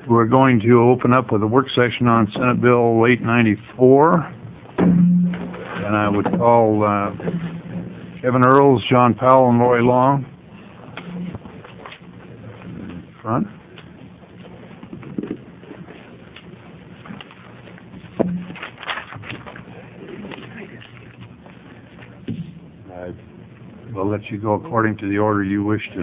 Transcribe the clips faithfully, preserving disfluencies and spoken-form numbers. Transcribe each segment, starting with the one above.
we're going to open up with a work session on Senate Bill eight ninety-four. And I would call uh, Kevin Earls, John Powell, and Lori Long in front. I will let you go according to the order you wish to.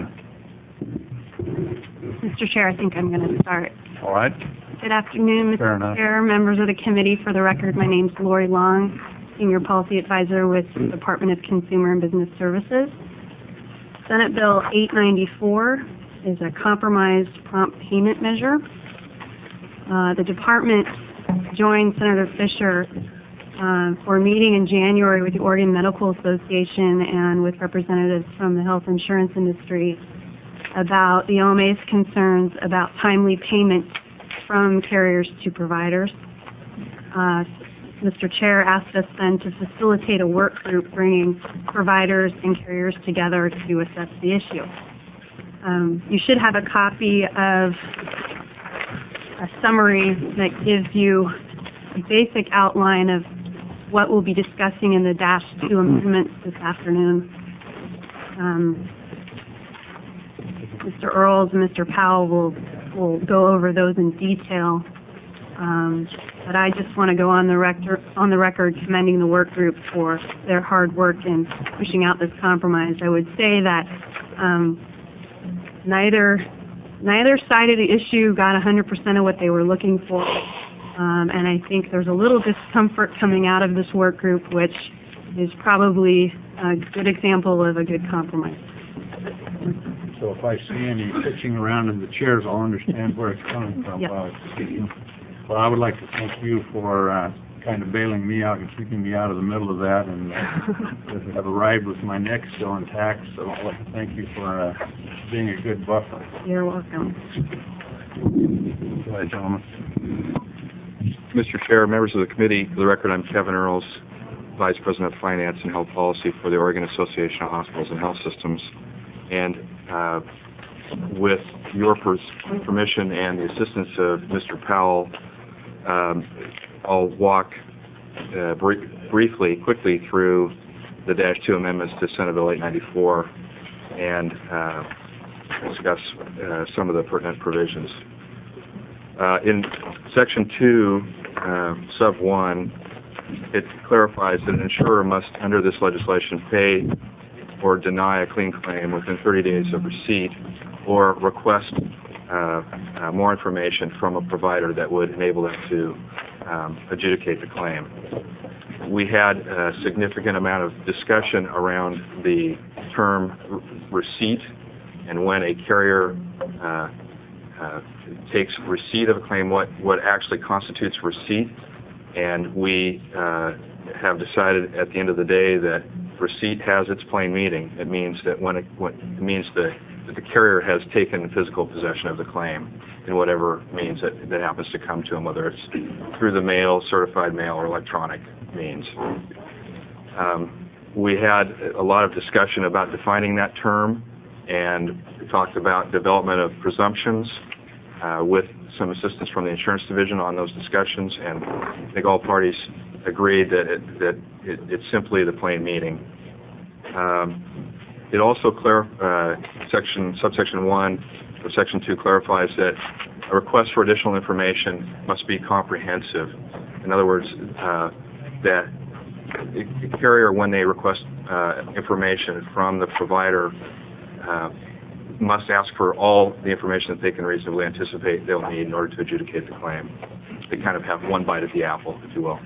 Mister Chair, I think I'm going to start. All right. Good afternoon, Mister Chair, members of the committee. For the record, my name is Lori Long, Senior Policy Advisor with the Department of Consumer and Business Services. Senate Bill eight ninety-four is a compromised prompt payment measure. Uh, the department joined Senator Fisher uh, for a meeting in January with the Oregon Medical Association and with representatives from the health insurance industry about the O M A's concerns about timely payment from carriers to providers. Uh, Mister Chair asked us then to facilitate a work group bringing providers and carriers together to assess the issue. Um, you should have a copy of a summary that gives you a basic outline of what we'll be discussing in the Dash two amendments this afternoon. Um, Mister Earls and Mister Powell will, will go over those in detail. Um, but I just want to go on the, rector, on the record commending the work group for their hard work in pushing out this compromise. I would say that um, neither neither side of the issue got one hundred percent of what they were looking for, um, and I think there's a little discomfort coming out of this work group, which is probably a good example of a good compromise. So if I see any pitching around in the chairs, I'll understand where it's coming from. Yep. While it's speaking. Well, I would like to thank you for uh, kind of bailing me out and keeping me out of the middle of that, and uh, have arrived with my neck still intact. So I'd like to thank you for uh, being a good buffer. You're welcome. Go ahead, gentlemen. Mister Chair, members of the committee, for the record, I'm Kevin Earls, Vice President of Finance and Health Policy for the Oregon Association of Hospitals and Health Systems. And uh, with your permission and the assistance of Mister Powell, um, I'll walk uh, br briefly, quickly through the Dash two amendments to Senate Bill eight ninety-four and uh, discuss uh, some of the pertinent provisions. Uh, in Section two, uh, Sub one, it clarifies that an insurer must, under this legislation, pay or deny a clean claim within thirty days of receipt, or request uh, uh, more information from a provider that would enable them to um, adjudicate the claim. We had a significant amount of discussion around the term receipt and when a carrier uh, uh, takes receipt of a claim, what, what actually constitutes receipt. And we uh, have decided at the end of the day that receipt has its plain meaning. It means that when it, when, it means that, that the carrier has taken physical possession of the claim in whatever means that, that happens to come to them, whether it's through the mail, certified mail, or electronic means. Um, we had a lot of discussion about defining that term, and we talked about development of presumptions uh, with some assistance from the insurance division on those discussions, and I think all parties agreed that it, that it, it's simply the plain meaning. Um, it also clar uh, section subsection one or section two clarifies that a request for additional information must be comprehensive. In other words, uh, that the carrier, when they request uh, information from the provider, uh, must ask for all the information that they can reasonably anticipate they'll need in order to adjudicate the claim. They kind of have one bite at the apple, if you will.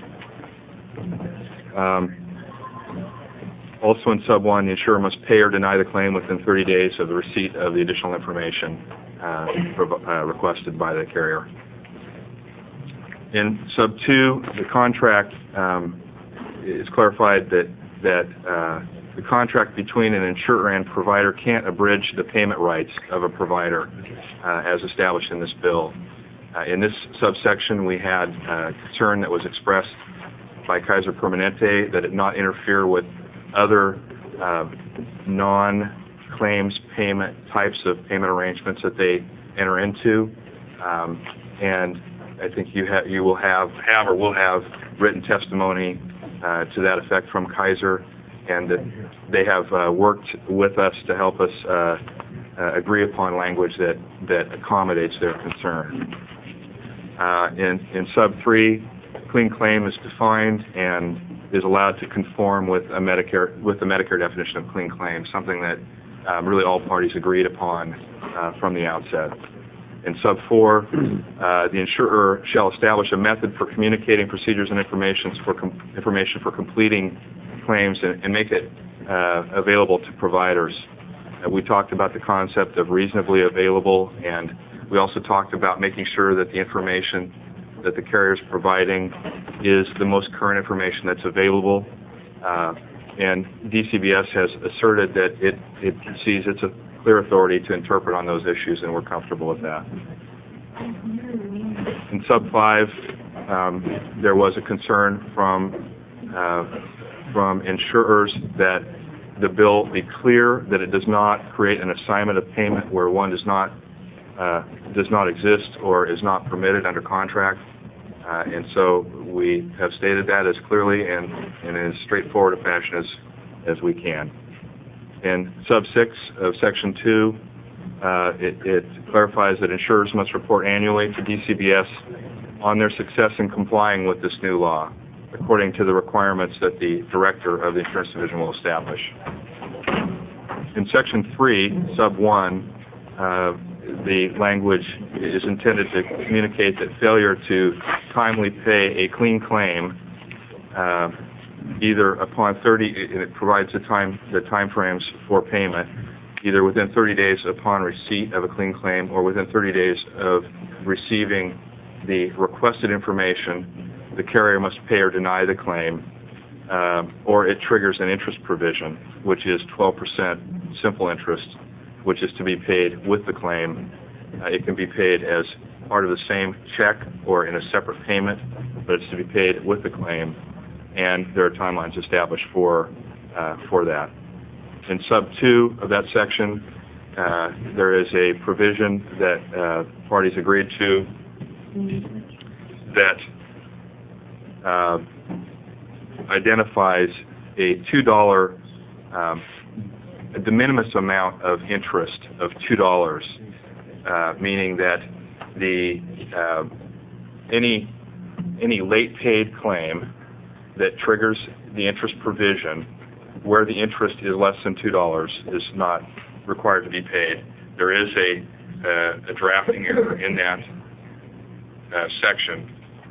Um, also in sub one, the insurer must pay or deny the claim within thirty days of the receipt of the additional information uh, uh, requested by the carrier. In sub two, the contract um, is clarified that that uh, the contract between an insurer and provider can't abridge the payment rights of a provider uh, as established in this bill. Uh, in this subsection, we had uh, concern that was expressed by Kaiser Permanente that it not interfere with other uh, non-claims payment types of payment arrangements that they enter into. Um, and I think you have you will have have or will have written testimony uh, to that effect from Kaiser, and that they have uh, worked with us to help us uh, uh, agree upon language that that accommodates their concern. Uh, in in sub three, clean claim is defined and is allowed to conform with a Medicare with the Medicare definition of clean claim, something that um, really all parties agreed upon uh, from the outset. In sub four, uh, the insurer shall establish a method for communicating procedures and information for com information for completing claims and, and make it uh, available to providers. Uh, we talked about the concept of reasonably available, and we also talked about making sure that the information that the carrier is providing is the most current information that's available. Uh, and D C B S has asserted that it, it sees it's a clear authority to interpret on those issues, and we're comfortable with that. In sub five, um, there was a concern from uh, from insurers that the bill be clear that it does not create an assignment of payment where one does not uh, does not exist or is not permitted under contract, uh, and so we have stated that as clearly and, and in as straightforward a fashion as as we can. In sub six of section two, uh, it, it clarifies that insurers must report annually to D C B S on their success in complying with this new law, according to the requirements that the director of the insurance division will establish. In section three, sub one, uh, the language is intended to communicate that failure to timely pay a clean claim, uh, either upon thirty, it provides the time the time frames for payment, either within thirty days upon receipt of a clean claim or within thirty days of receiving the requested information, the carrier must pay or deny the claim, uh, or it triggers an interest provision, which is twelve percent simple interest, which is to be paid with the claim. Uh, it can be paid as part of the same check or in a separate payment, but it's to be paid with the claim, and there are timelines established for uh, for that. In sub two of that section, uh, there is a provision that uh, parties agreed to that uh, identifies a two dollar um, a de minimis amount of interest of two dollars, uh, meaning that the uh, any any late paid claim that triggers the interest provision, where the interest is less than two dollars, is not required to be paid. There is a, uh, a drafting error in that uh, section.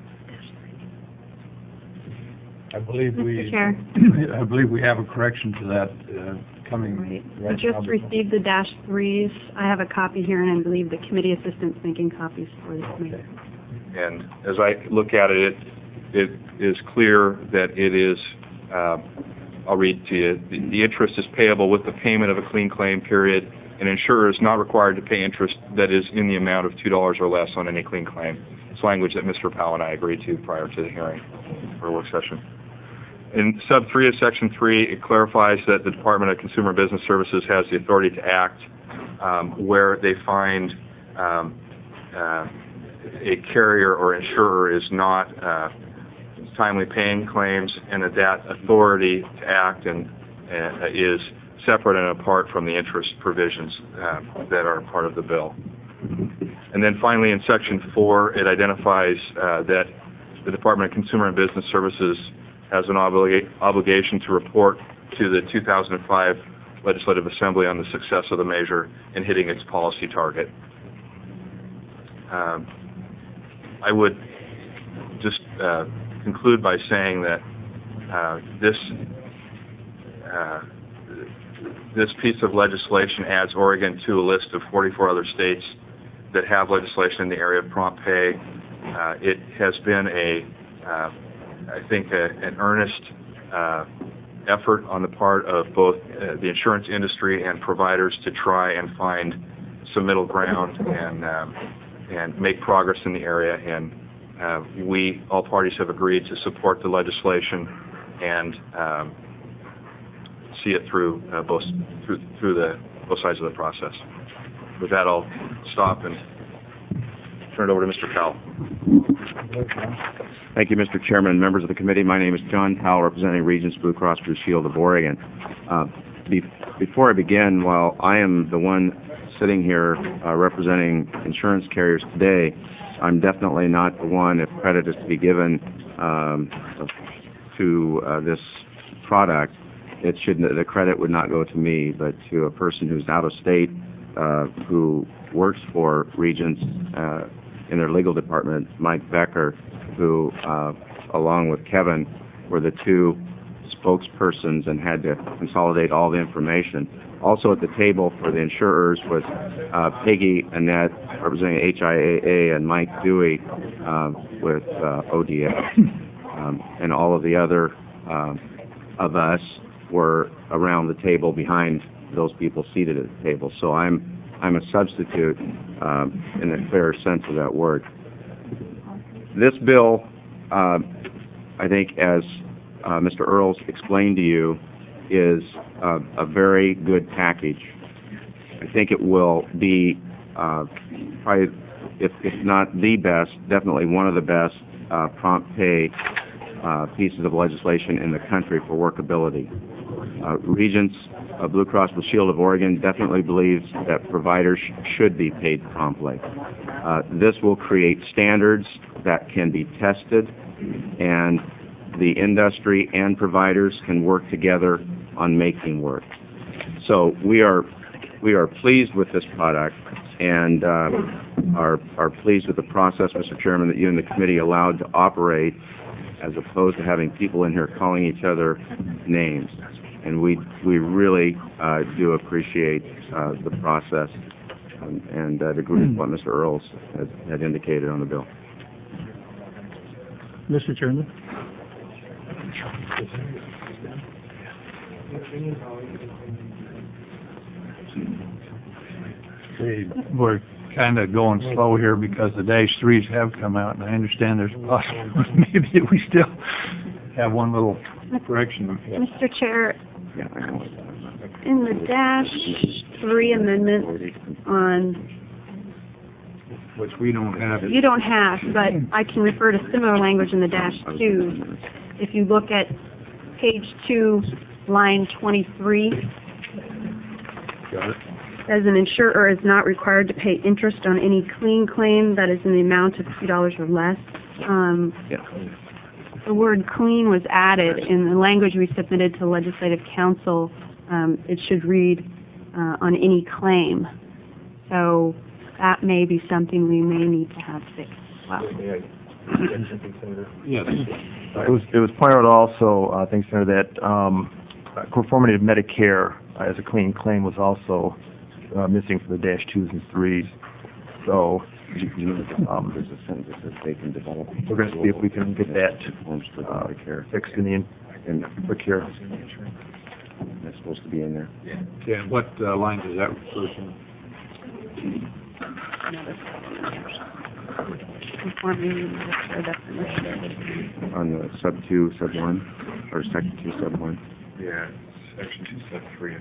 I believe we, Mister Chair. I believe we have a correction to that uh, coming Right. right We just now. received the dash threes. I have a copy here, and I believe the committee assistant's making copies for the committee. And as I look at it, it, it is clear that it is, uh, I'll read to you, the, the interest is payable with the payment of a clean claim period. An insurer is not required to pay interest that is in the amount of two dollars or less on any clean claim. It's language that Mister Powell and I agreed to prior to the hearing or work session. In sub three of section three, it clarifies that the Department of Consumer and Business Services has the authority to act um, where they find um, uh, a carrier or insurer is not uh, timely paying claims, and that that authority to act and uh, is separate and apart from the interest provisions uh, that are part of the bill. And then finally, in section four, it identifies uh, that the Department of Consumer and Business Services has an obliga obligation to report to the two thousand five Legislative Assembly on the success of the measure in hitting its policy target. Um, I would just uh, conclude by saying that uh, this uh, this piece of legislation adds Oregon to a list of forty-four other states that have legislation in the area of prompt pay. Uh, it has been a uh, I think a, an earnest uh, effort on the part of both uh, the insurance industry and providers to try and find some middle ground and um, and make progress in the area. And uh, we, all parties, have agreed to support the legislation and um, see it through uh, both through through the both sides of the process. With that, I'll stop and turn it over to Mister Powell. Thank you, Mister Chairman, members of the committee. My name is John Powell, representing Regents Blue Cross Blue Shield of Oregon. Uh, be, before I begin, while I am the one sitting here uh, representing insurance carriers today, I'm definitely not the one, if credit is to be given um, to uh, this product. It should, the credit would not go to me, but to a person who's out of state, uh, who works for Regents uh, in their legal department, Mike Becker, who, uh, along with Kevin, were the two spokespersons and had to consolidate all the information. Also at the table for the insurers was uh, Peggy Annette, representing H I A A, and Mike Dewey uh, with uh, O D A. Um, and all of the other uh, of us were around the table behind those people seated at the table. So I'm I'm a substitute um, in the clearer sense of that word. This bill, uh, I think, as uh, Mister Earls explained to you, is uh, a very good package. I think it will be uh, probably, if, if not the best, definitely one of the best uh, prompt pay uh, pieces of legislation in the country for workability. Uh, Regents of Blue Cross Blue Shield of Oregon definitely believes that providers sh should be paid promptly. Uh, this will create standards that can be tested, and the industry and providers can work together on making work. So we are we are pleased with this product, and uh, are are pleased with the process, Mister Chairman, that you and the committee allowed to operate, as opposed to having people in here calling each other names. And we we really uh, do appreciate uh, the process, um, and uh, agree with what Mister Earls had, had indicated on the bill. Mister Chairman. Hey, we're kind of going slow here because the dash threes have come out, and I understand there's a possibility maybe we still have one little correction. Mister Chair, Yeah, I know. in the dash three amendment on, Which we don't have. you don't have, but I can refer to similar language in the dash two. If you look at page two, line twenty-three, Got it. as an insurer is not required to pay interest on any clean claim that is in the amount of two dollars or less. Um, Yeah. the word clean was added in the language we submitted to Legislative Council. Um, it should read uh, on any claim. So that may be something we may need to have fixed as well. Yes. Uh, It was, it was pointed out also, uh, thanks, Senator, that um, conformity of Medicare uh, as a clean claim was also uh, missing for the dash twos and threes. So um, There's a sentence that says they can develop. we're going to see if we can get that Forms for uh, Medicare. fixed in the in- And quick here. that's supposed to be in there. Okay, and what uh, line does that refer to? Conformity with Medicare definition. On the sub two, sub one, or section two, sub one. Yeah, section two, sub three.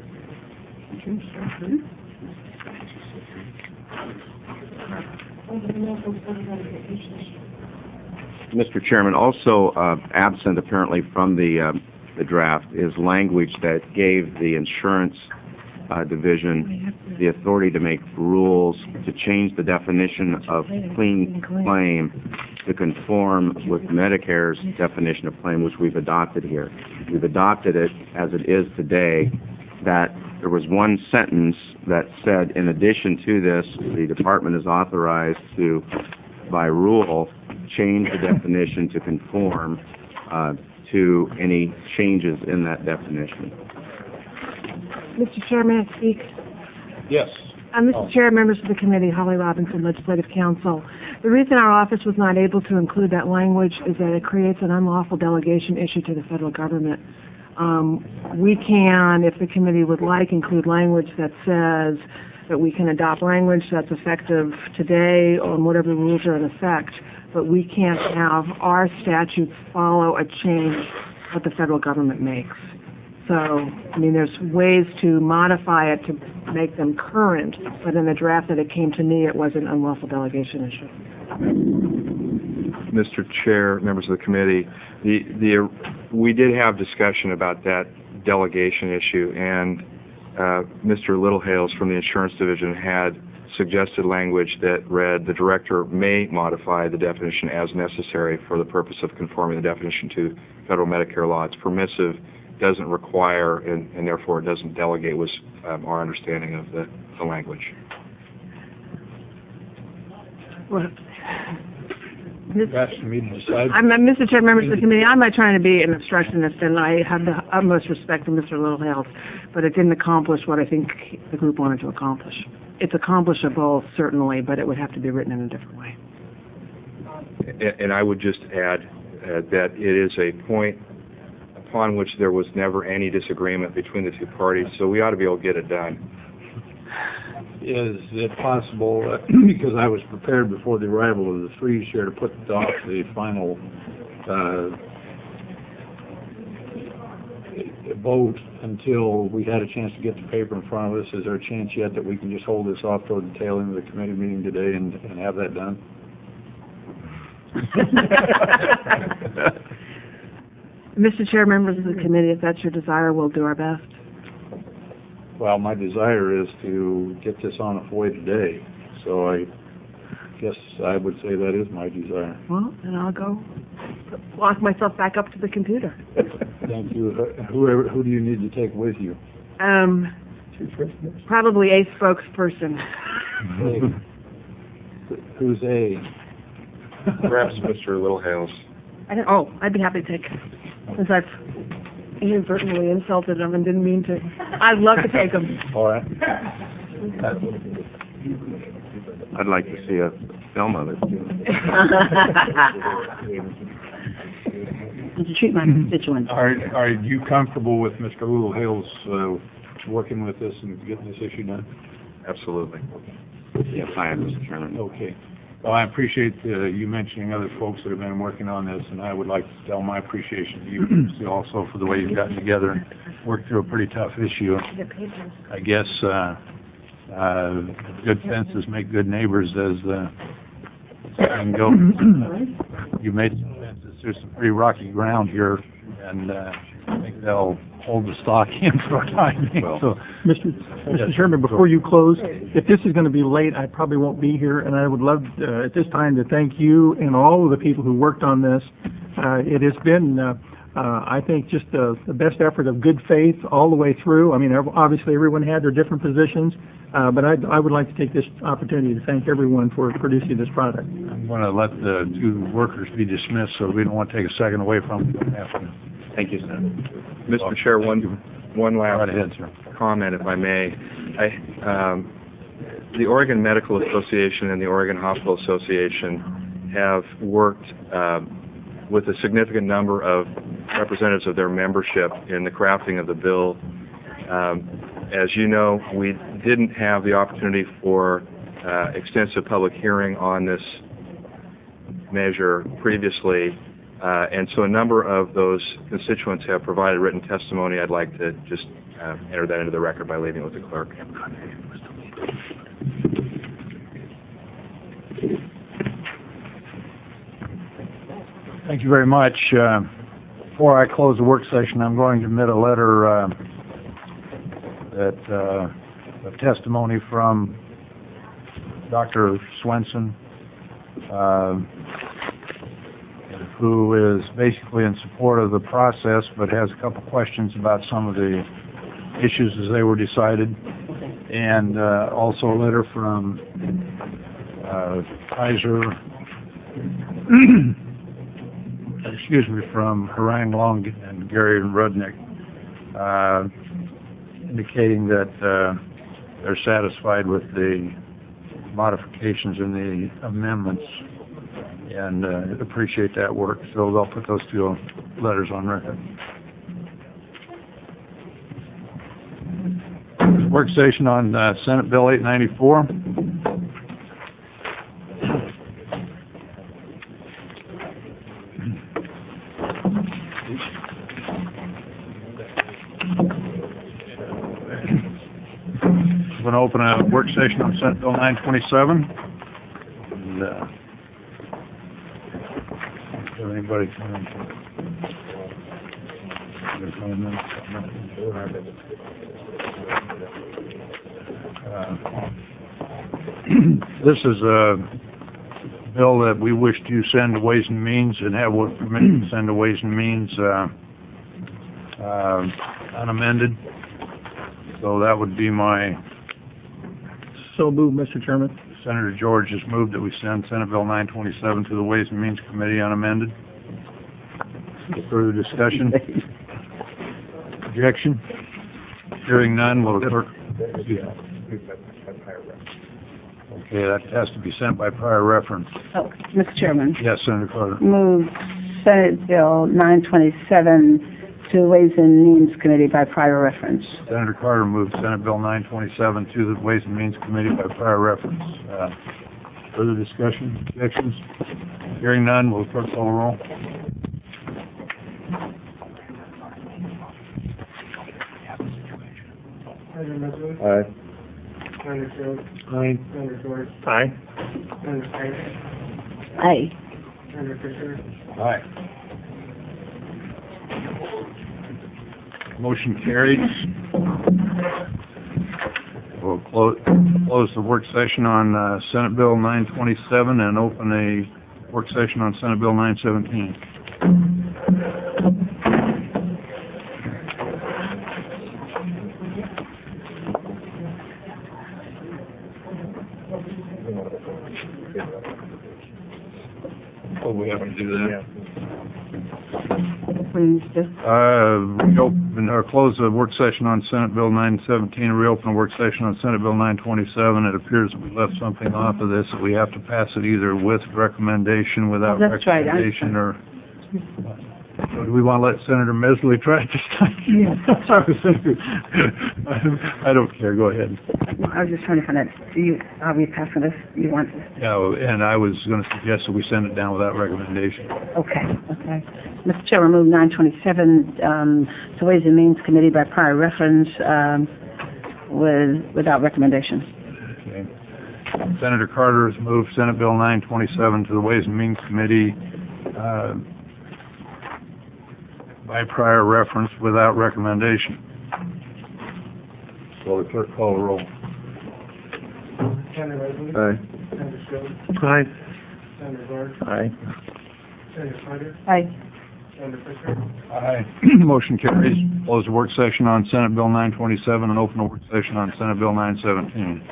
Mister Chairman, also uh, absent apparently from the uh, the draft is language that gave the insurance uh, division the authority to make rules to change the definition of clean claim to conform with Medicare's definition of claim, which we've adopted here. We've adopted it as it is today, that there was one sentence that said, in addition to this, the department is authorized to, by rule, change the definition to conform uh, to any changes in that definition. Mister Chair, may I speak? Yes. Uh, Mister Chair, members of the committee, Holly Robinson, Legislative Counsel. The reason our office was not able to include that language is that it creates an unlawful delegation issue to the federal government. Um, we can, if the committee would like, include language that says that we can adopt language that's effective today on whatever rules are in effect, but we can't have our statutes follow a change that the federal government makes. So, I mean, there's ways to modify it to make them current, but in the draft that it came to me, it was an unlawful delegation issue. Mister Chair, members of the committee, the, the, we did have discussion about that delegation issue, and uh, Mister Littlehales from the Insurance Division had suggested language that read, the director may modify the definition as necessary for the purpose of conforming the definition to federal Medicare law. It's permissive, doesn't require, and, and therefore it doesn't delegate, was um, our understanding of the, the language. Well, You're asking me to decide? I'm, uh, Mister Chair, members of the committee, I'm not trying to be an obstructionist, and I have the utmost respect for Mister Littlehales, but it didn't accomplish what I think the group wanted to accomplish. It's accomplishable, certainly, but it would have to be written in a different way. And, and I would just add uh, that it is a point upon which there was never any disagreement between the two parties, so we ought to be able to get it done. Is it possible, uh, because I was prepared before the arrival of the freeze here to put off the final uh, vote until we had a chance to get the paper in front of us? Is there a chance yet that we can just hold this off toward the tail end of the committee meeting today and, and have that done? Mister Chair, members of the committee, if that's your desire, we'll do our best. Well, my desire is to get this on its way today, so I guess I would say that is my desire. Well, then I'll go lock myself back up to the computer. Thank you. Whoever, who do you need to take with you? Um, probably a spokesperson. A. Who's A? Perhaps Mister Littlehales. I don't, oh, I'd be happy to take, since I've inadvertently insulted them and didn't mean to. I'd love to take them. All right. I'd like to see a film of it. And to treat my constituents. Are, are you comfortable with Mister Littlehales uh, working with this and getting this issue done? Absolutely. Yes, I am, Mister Chairman. Okay. Well, I appreciate uh, you mentioning other folks that have been working on this, and I would like to tell my appreciation to you Lucy, also for the way you've gotten together and worked through a pretty tough issue. I guess uh, uh, good fences make good neighbors, as the saying goes. You made some fences. There's some pretty rocky ground here, and uh, I think they'll hold the stock in for a time. Well, so, Mister Mister Chairman, before you close, if this is going to be late, I probably won't be here, and I would love uh, at this time to thank you and all of the people who worked on this. Uh, it has been, uh, uh, I think, just uh, the best effort of good faith all the way through. I mean, obviously everyone had their different positions, uh, but I, I would like to take this opportunity to thank everyone for producing this product. I'm going to let the two workers be dismissed, so we don't want to take a second away from them. Thank you, sir. Mister Chair, one, one last Right ahead, sir. comment, if I may. I, um, the Oregon Medical Association and the Oregon Hospital Association have worked um, with a significant number of representatives of their membership in the crafting of the bill. Um, as you know, we didn't have the opportunity for uh, extensive public hearing on this measure previously. Uh, and so a number of those constituents have provided written testimony. I'd like to just uh, enter that into the record by leaving it with the clerk. Thank you very much. Uh, before I close the work session, I'm going to submit a letter uh, that uh, of testimony from Doctor Swenson, uh, who is basically in support of the process, but has a couple questions about some of the issues as they were decided, and uh, also a letter from uh, Kaiser, excuse me, from Harang Long and Gary Rudnick, uh, indicating that uh, they're satisfied with the modifications in the amendments, and uh, appreciate that work. So they'll put those two letters on record. Work session on uh, Senate Bill eight ninety-four. going to open a work session on Senate Bill nine twenty-seven. And, uh, if anybody come in. Uh, This is a bill that we wish to send to Ways and Means and have what permission to send to Ways and Means, uh, uh, unamended. So that would be my, So moved, Mister Chairman. Senator George has moved that we send Senate Bill nine twenty-seven to the Ways and Means Committee unamended. Further discussion? Objection? Hearing none, will the clerk? Okay, that has to be sent by prior reference. Oh, Mister Chairman, Yes, Senator Carter. move Senate Bill nine twenty-seven to Ways and Means Committee by prior reference. Senator Carter moved Senate Bill nine twenty-seven to the Ways and Means Committee by prior reference. Uh, Further discussion, objections? Hearing none, will the clerk call the roll? Aye. Aye. Aye. Aye. Aye. Motion carried. We'll close, close the work session on uh, Senate Bill nine twenty-seven and open a work session on Senate Bill nine seventeen. Oh, we have to do that. Please do. Uh, reopen, or close the work session on Senate Bill nine seventeen, and reopen the work session on Senate Bill nine twenty-seven. It appears that we left something off of this, that we have to pass it either with recommendation, without That's right. I- recommendation, or... So do we want to let Senator Mesley try it this time? Yes. Sorry, Senator. I don't- I don't care, go ahead. I was just trying to find out, do you, are we passing this? You want this? Yeah, and I was going to suggest that we send it down without recommendation. Okay, okay. Mister Chairman, move nine twenty-seven, um, to Ways and Means Committee by prior reference, um, with, without recommendation. Okay. Senator Carter has moved Senate Bill nine twenty-seven to the Ways and Means Committee uh, by prior reference without recommendation. Will the clerk call the roll? Aye. Aye. Aye. Aye. Aye. Motion carries. Close the work session on Senate Bill nine twenty-seven and open the work session on Senate Bill nine seventeen.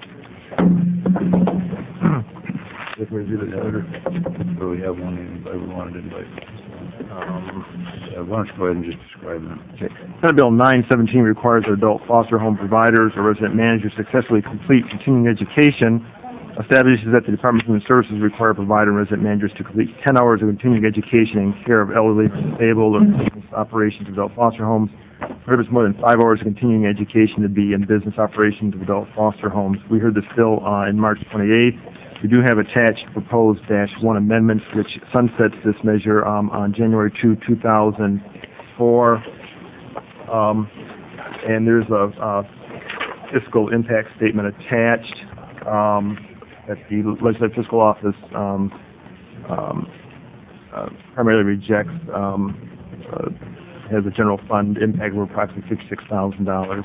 If we do the other, or we have one, anybody we wanted to invite. Um, yeah, why don't you go ahead and just describe that? Okay. Senate Bill nine seventeen requires that adult foster home providers or resident managers successfully complete continuing education, establishes that the Department of Human Services require provider and resident managers to complete ten hours of continuing education in care of elderly, disabled, or business operations of adult foster homes, prohibits more than five hours of continuing education to be in business operations of adult foster homes. We heard this bill uh, in March twenty-eighth. We do have attached proposed dash one amendments, which sunsets this measure um, on January second, two thousand four. Um, and there's a, a fiscal impact statement attached um, that the Legislative Fiscal Office um, um, uh, primarily rejects. Um, uh, has a general fund impact of approximately fifty-six thousand dollars.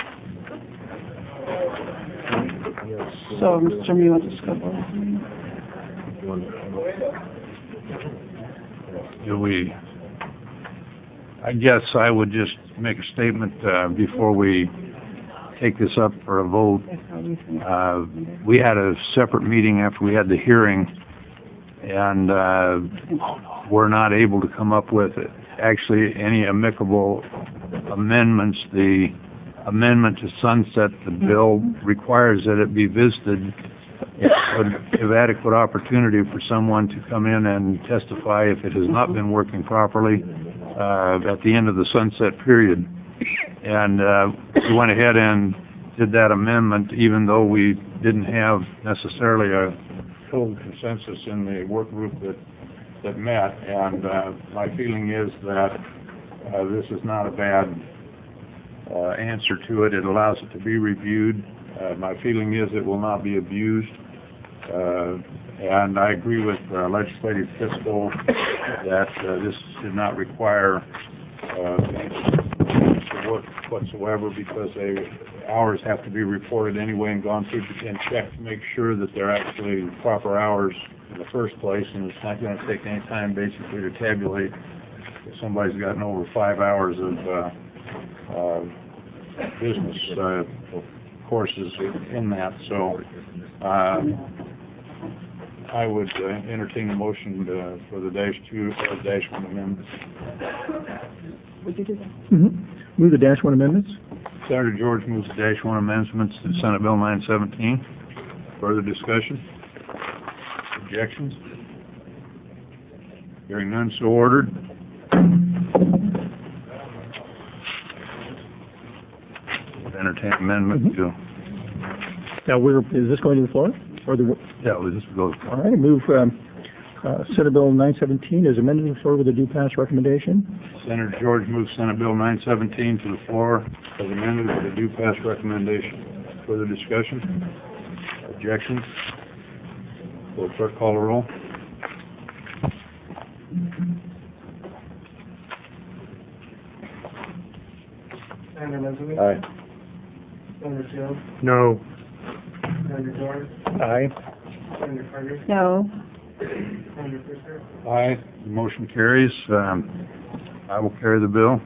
So, Mister Chairman, you want to discuss that? Do we, I guess I would just make a statement uh, before we take this up for a vote. Uh, we had a separate meeting after we had the hearing, and uh, we're not able to come up with actually any amicable amendments. The amendment to sunset the bill requires that it be visited. It would give adequate opportunity for someone to come in and testify if it has not been working properly uh, at the end of the sunset period. And uh, we went ahead and did that amendment, even though we didn't have necessarily a total consensus in the work group that that met. And uh, my feeling is that uh, this is not a bad uh, answer to it. It allows it to be reviewed. Uh, my feeling is it will not be abused. Uh, and I agree with uh, Legislative Fiscal that uh, this should not require uh, work whatsoever, because they, hours have to be reported anyway and gone through and checked to make sure that they're actually proper hours in the first place, and it's not going to take any time basically to tabulate if somebody's gotten over five hours of uh, uh, business uh, courses in that. So uh, I would uh, entertain a motion uh, for the dash two or dash one amendments. Would you do that? Mm-hmm. Move the dash one amendments. Senator George moves the dash one amendments to Senate Bill nine seventeen. Further discussion? Objections? Hearing none, so ordered. Would entertain amendment Mm-hmm. to, Now, we're, is this going to the floor? Or the, yeah, well, this goes, all right, move, um, uh, Senate Bill nine seventeen is amended to the floor with a due pass recommendation. Senator George moves Senate Bill nine seventeen to the floor as amended with a due pass recommendation. Further discussion? Objections? Will the clerk call the roll? Senator Elizabeth? Aye. Senator Jones? No. Senator George? Aye. Senator Carter? No. Senator Fisher? Aye. The motion carries. Um, I will carry the bill.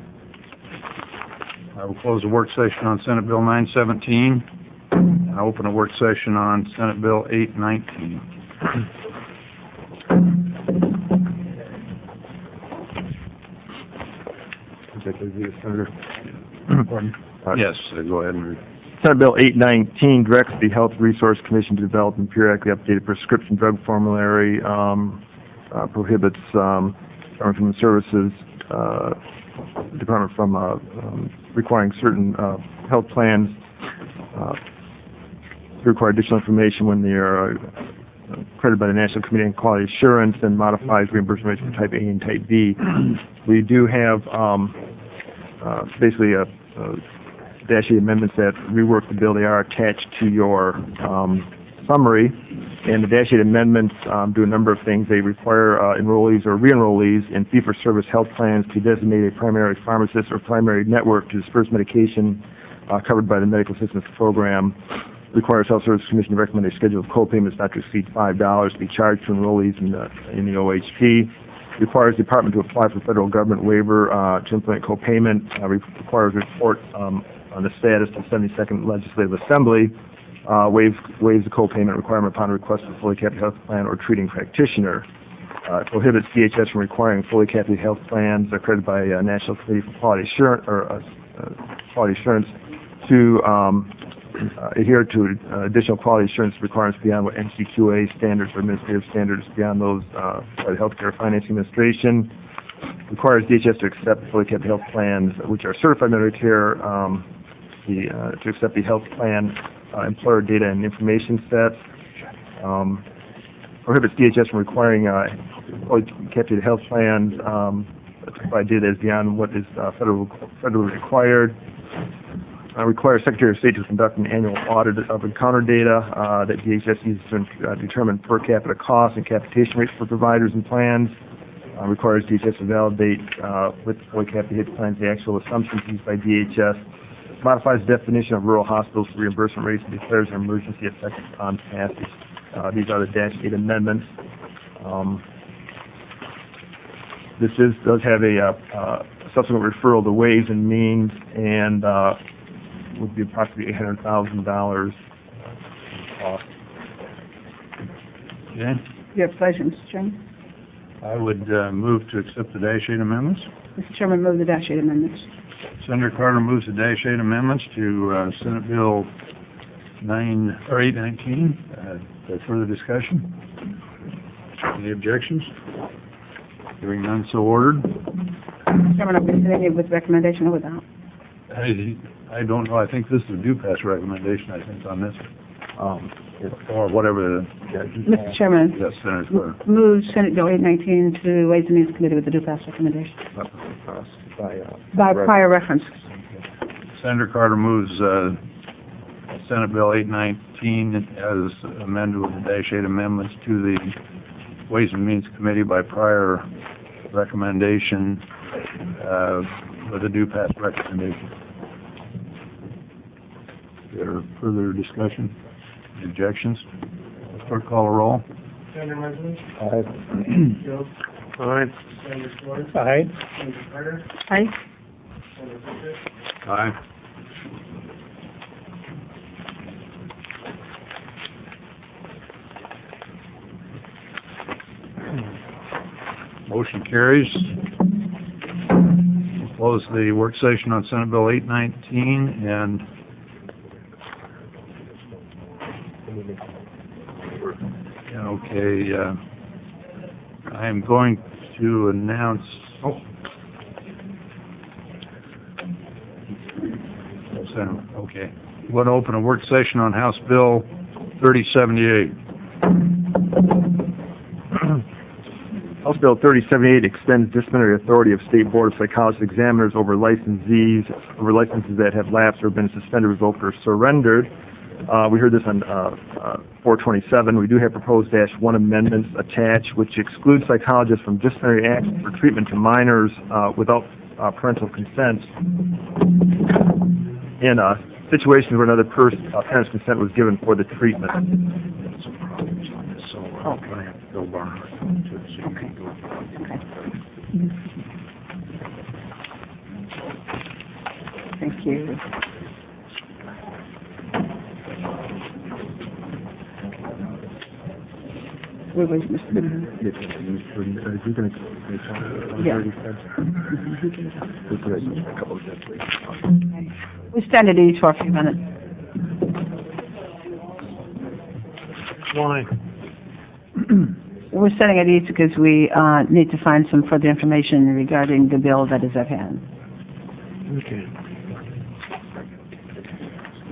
I will close the work session on Senate Bill nine seventeen and open a work session on Senate Bill eight nineteen. Senator. Pardon? Yes, uh, go ahead and read. Senate Bill eight nineteen directs the Health Resource Commission to develop and periodically update a prescription drug formulary, um, uh, prohibits um, Department of Human Services, uh, Department from uh, um, requiring certain uh, health plans uh, to require additional information when they are uh, accredited by the National Committee on Quality Assurance, and modifies reimbursement rates for Type A and Type B. We do have um, uh, basically a, a dash eight amendments that rework the bill. They are attached to your um, summary, and the dash eight amendments um, do a number of things. They require uh, enrollees or re-enrollees in fee-for-service health plans to designate a primary pharmacist or primary network to disperse medication uh, covered by the Medical Assistance Program. Requires Health Service Commission to recommend a schedule of co-payments not to exceed five dollars to be charged to enrollees in the, in the O H P. Requires the department to apply for federal government waiver uh, to implement co-payment. Uh, requires a report um, on the status to the seventy-second Legislative Assembly. Uh, waives, waives the co-payment requirement upon request of a fully capitated health plan or treating practitioner. Uh, prohibits D H S from requiring fully capitated health plans accredited by uh, National Committee for Quality Assurance or uh, uh, Quality Assurance to um, uh, adhere to uh, additional quality assurance requirements beyond what N C Q A standards or administrative standards beyond those uh, by the Healthcare Financing Administration. Requires D H S to accept fully capitated health plans which are certified Medicare. Um, the, uh, to accept the health plan uh, employer data and information sets. Um, prohibits D H S from requiring uh, fully capitated health plans um, to provide data that is beyond what is uh, federal, federally required. Uh, requires Secretary of State to conduct an annual audit of encounter data uh, that D H S uses to uh, determine per capita costs and capitation rates for providers and plans. Uh, requires D H S to validate uh, with fully capitated plans the actual assumptions used by D H S. Modifies the definition of rural hospitals for reimbursement rates and declares an emergency effective upon passage. Uh, these are the dash eight amendments. Um, this is does have a uh, uh, subsequent referral to Ways and Means, and uh, would be approximately eight hundred thousand dollars cost. Okay. Your pleasure, Mister Chairman. I would uh, move to accept the dash eight amendments. Mister Chairman, move the dash eight amendments. Senator Carter moves the dash eight amendments to uh, Senate Bill nine or eight nineteen. Uh, is there further discussion? Any objections? Hearing none, so ordered. Mister Chairman, are we sitting with recommendation or without? I, I don't know. I think this is a due pass recommendation. I think on this, um, or whatever. The, yeah, Mister Chairman, yes, Senator Carter. move Senate Bill eight nineteen to Ways and Means Committee with the due pass recommendation. By, uh, By prior reference. Senator Carter moves uh, Senate Bill eight nineteen as amended with the dash eight amendments to the Ways and Means Committee by prior recommendation, uh, with a due pass recommendation. Is there further discussion? Objections? Clerk call a roll. Senator Muslim? Aye. Shields? Aye. Senator Schwartz? Aye. Senator Carter? Aye. Senator Fisher? Aye. Motion carries. We'll close the work session on Senate Bill eight nineteen and okay, uh, I am going to announce, oh, Senator, okay. We're going to open a work session on House Bill thirty seventy-eight. House Bill thirty seventy-eight extends disciplinary authority of State Board of Psychology examiners over licensees, over licenses that have lapsed or been suspended, revoked, or surrendered. Uh, we heard this on uh, uh, four twenty-seven. We do have proposed dash one amendments attached, which exclude psychologists from disciplinary action for treatment to minors uh, without uh, parental consent in uh, situations where another person, uh, parent's consent was given for the treatment. Some problems on this, so I'm going to have to go Barnhart to it, so you can go. Thank you. Where was Mister Goodman? Yeah. We stand at ease for a few minutes. Why? We're standing at ease because we uh, need to find some further information regarding the bill that is at hand. Okay.